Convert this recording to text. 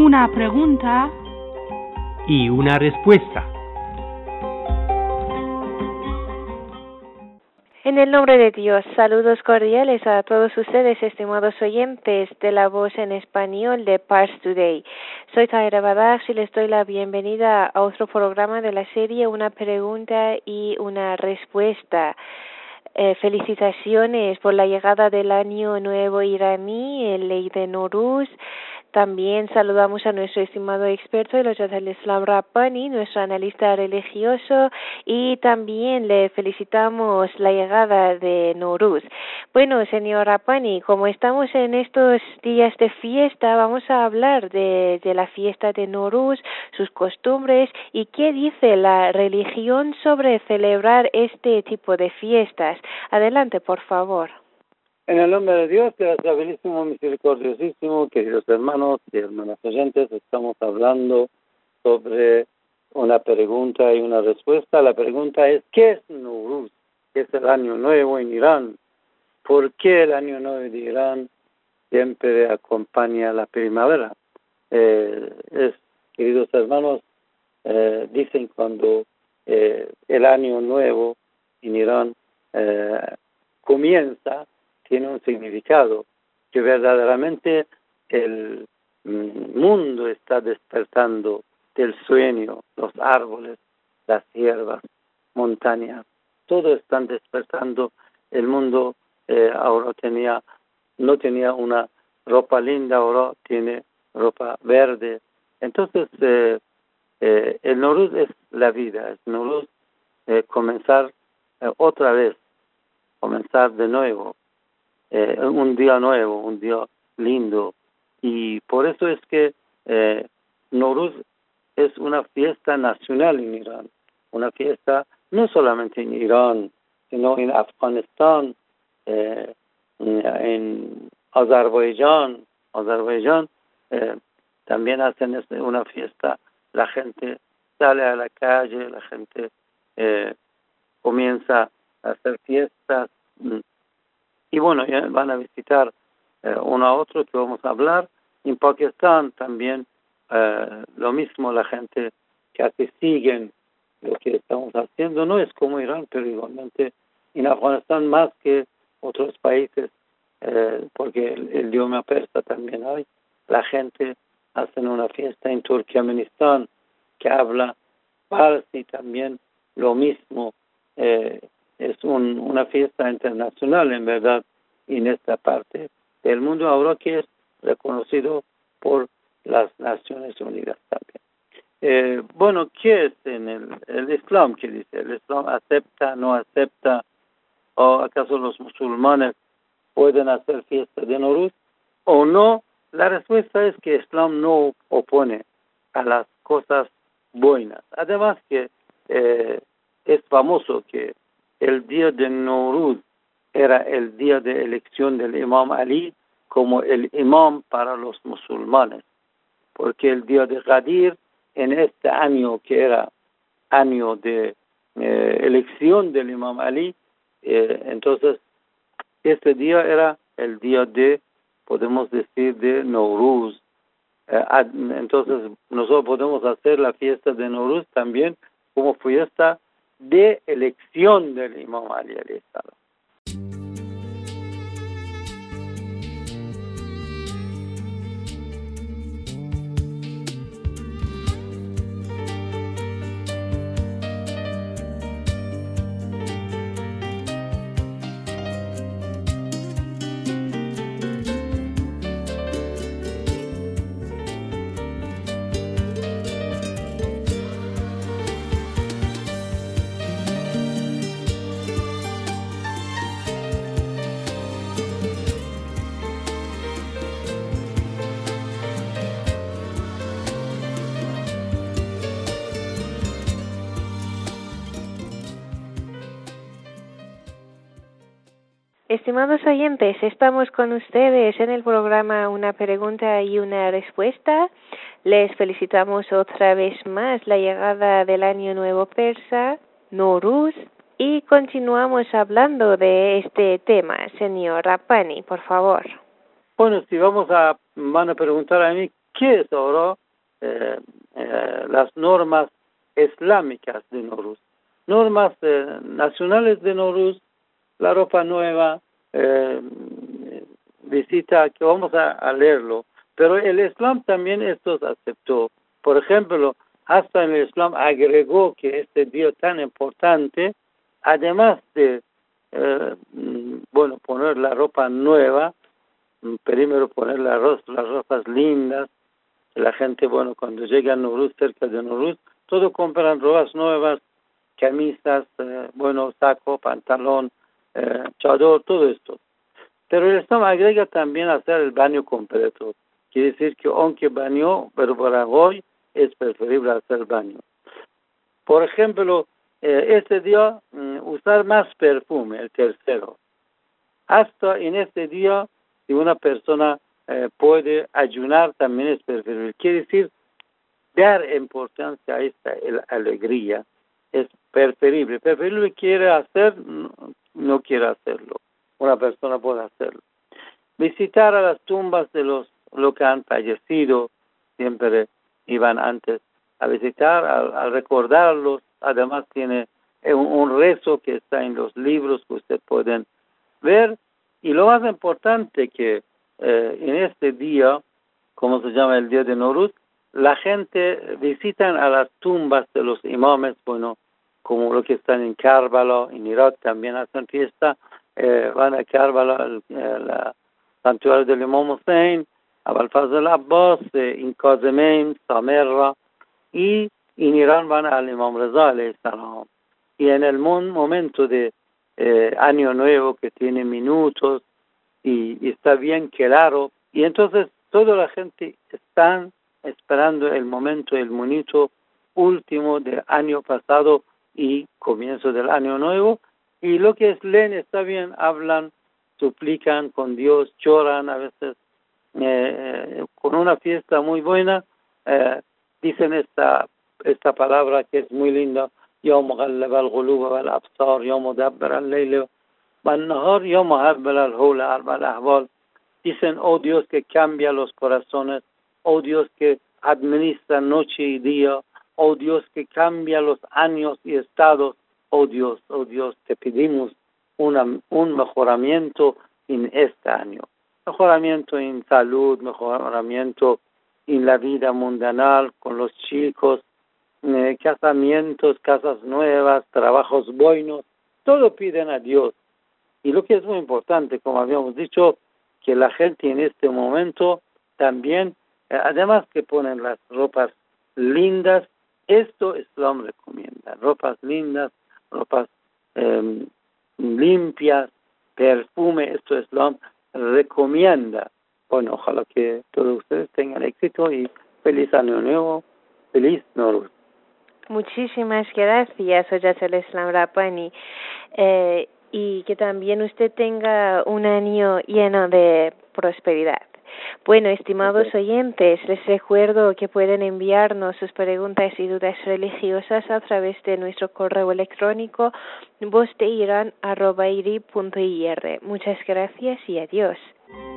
una pregunta y una respuesta. En el nombre de Dios, saludos cordiales a todos ustedes, estimados oyentes de La Voz en Español de Pars Today. Soy Taira Badax y les doy la bienvenida a otro programa de la serie Una pregunta y una respuesta. Felicitaciones por la llegada del año nuevo iraní, el Eid Nowruz. También saludamos a nuestro estimado experto el Hojat al-Islam Rabbani, nuestro analista religioso, y también le felicitamos la llegada de Nowruz. Bueno, señor Rabbani, como estamos en estos días de fiesta, vamos a hablar de la fiesta de Nowruz, sus costumbres y qué dice la religión sobre celebrar este tipo de fiestas. Adelante, por favor. En el nombre de Dios, graciabilísimo, misericordiosísimo, queridos hermanos y hermanas oyentes, estamos hablando sobre una pregunta y una respuesta. La pregunta es, ¿qué es Nowruz? ¿Qué es el Año Nuevo en Irán? ¿Por qué el Año Nuevo de Irán siempre acompaña la primavera? Queridos hermanos, dicen cuando el Año Nuevo en Irán comienza, tiene un significado, que verdaderamente el mundo está despertando del sueño, los árboles, las hierbas, montañas, todo están despertando. El mundo ahora no tenía una ropa linda, ahora tiene ropa verde. Entonces, el Nowruz es la vida, es Nowruz comenzar otra vez, comenzar de nuevo. Un día nuevo, un día lindo, y por eso es que Nowruz es una fiesta nacional en Irán, una fiesta no solamente en Irán, sino en Afganistán, en Azerbaiyán también hacen una fiesta, la gente sale a la calle, la gente comienza a hacer fiestas. Y bueno, ya van a visitar uno a otro que vamos a hablar. En Pakistán también lo mismo, la gente casi siguen lo que estamos haciendo. No es como Irán, pero igualmente en Afganistán más que otros países, porque el idioma persa también hay. La gente hace una fiesta en Turkmenistán que habla farsi también, lo mismo. Es una fiesta internacional, en verdad, en esta parte del mundo, ahora que es reconocido por las Naciones Unidas también. Bueno, ¿qué es en el Islam? ¿Qué dice? ¿El Islam acepta, no acepta? ¿O acaso los musulmanes pueden hacer fiesta de Nowruz o no? La respuesta es que el Islam no opone a las cosas buenas. Además que es famoso que el día de Nowruz era el día de elección del Imam Ali como el imam para los musulmanes, porque el día de Ghadir, en este año que era año de elección del Imam Ali, entonces este día era el día de, podemos decir, de Nowruz. Entonces nosotros podemos hacer la fiesta de Nowruz también como fiesta de elección del Imam Ali alayhi salam. Estimados oyentes, estamos con ustedes en el programa Una pregunta y una respuesta. Les felicitamos otra vez más la llegada del Año Nuevo Persa, Nowruz, y continuamos hablando de este tema. Señor Rabbani, por favor. Bueno, si van a preguntar a mí ¿Qué es ahora las normas islámicas de Nowruz? Normas nacionales de Nowruz, la ropa nueva, visita, que vamos a leerlo, pero el Islam también estos aceptó. Por ejemplo, hasta en el Islam agregó que este día tan importante, además de poner la ropa nueva, primero poner las ropas lindas, la gente, cuando llega a Nowruz, cerca de Nowruz, todos compran ropas nuevas, camisas, saco, pantalón, chador, todo esto. Pero el Islam agrega también hacer el baño completo. Quiere decir que aunque bañó, pero para hoy es preferible hacer el baño. Por ejemplo, este día usar más perfume, el tercero. Hasta en este día, si una persona puede ayunar, también es preferible. Quiere decir, dar importancia a esta alegría es preferible. Preferible quiere hacer, no quiere hacerlo. Una persona puede hacerlo. Visitar a las tumbas de los que han fallecido, siempre iban antes a visitar, al recordarlos. Además tiene un rezo que está en los libros que ustedes pueden ver. Y lo más importante que en este día, como se llama el día de Nowruz, la gente visitan a las tumbas de los imames, como los que están en Karbala, en Irak también hacen fiesta, van a Karbala, al santuario del Imam Hussein, a Al-Fazl al-Abbas, en Qazimain, Samarra, y en Irán van al Imam Reza alayhi salam. Y en el momento de Año Nuevo, que tiene minutos y está bien claro, y entonces toda la gente está esperando el momento, el minuto último del año pasado y comienzo del Año Nuevo, y lo que leen está bien, hablan, suplican con Dios, lloran a veces, con una fiesta muy buena, dicen esta palabra que es muy linda: يوم غلب القلوب والأبصار يوم دبر الليل والنهار يوم هبل الهول أربع الأحوال. Dicen, oh Dios que cambia los corazones, oh Dios que administra noche y día, oh Dios que cambia los años y estados, oh Dios, te pedimos un mejoramiento en este año. Mejoramiento en salud, mejoramiento en la vida mundanal con los chicos, casamientos, casas nuevas, trabajos buenos, todo piden a Dios. Y lo que es muy importante, como habíamos dicho, que la gente en este momento también, además que ponen las ropas lindas, esto Islam recomienda, ropas lindas, ropas limpias, perfume, esto Islam recomienda. Bueno, ojalá que todos ustedes tengan éxito y feliz Año Nuevo, feliz Nowruz. Muchísimas gracias, Hojat al-Islam Rabbani, y que también usted tenga un año lleno de prosperidad. Bueno, estimados oyentes, les recuerdo que pueden enviarnos sus preguntas y dudas religiosas a través de nuestro correo electrónico vozdeiran@iri.ir. Muchas gracias y adiós.